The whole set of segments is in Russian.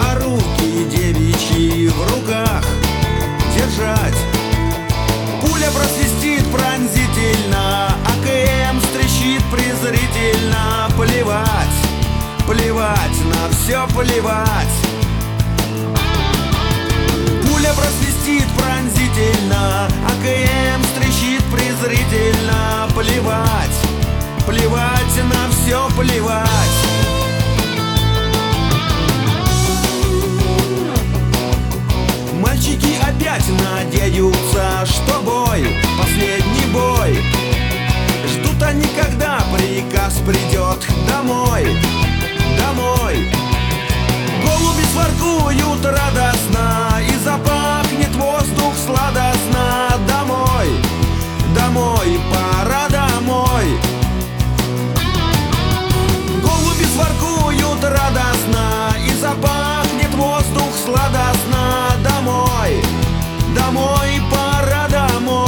а руки девичьи в руках держать. Пуля просвистит пронзительно, АКМ стрещит презрительно. Плевать, плевать, на все плевать. Пуля просвистит пронзительно, АКМ стрещит презрительно. Плевать, плевать, на все плевать. Мальчики опять надеются, что бой, последний бой. Ждут они, когда приказ придет домой, домой. Голуби своркуют радостно, и запахнет воздух сладостно. Домой, домой, пора домой. Голуби своркуют радостно, и запахнет воздух сладостно. Домой, домой, пора домой.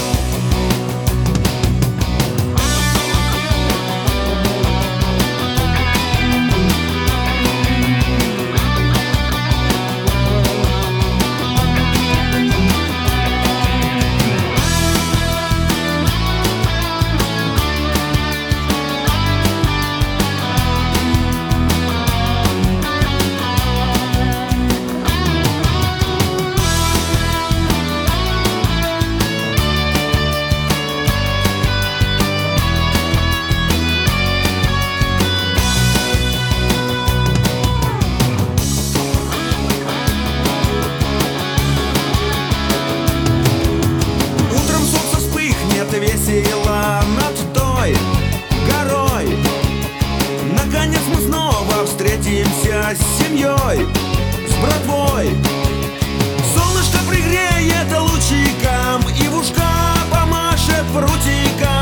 Весело над той горой. Наконец мы снова встретимся с семьей, с братвой. Солнышко пригреет лучиком, и в ушка помашет прутиком.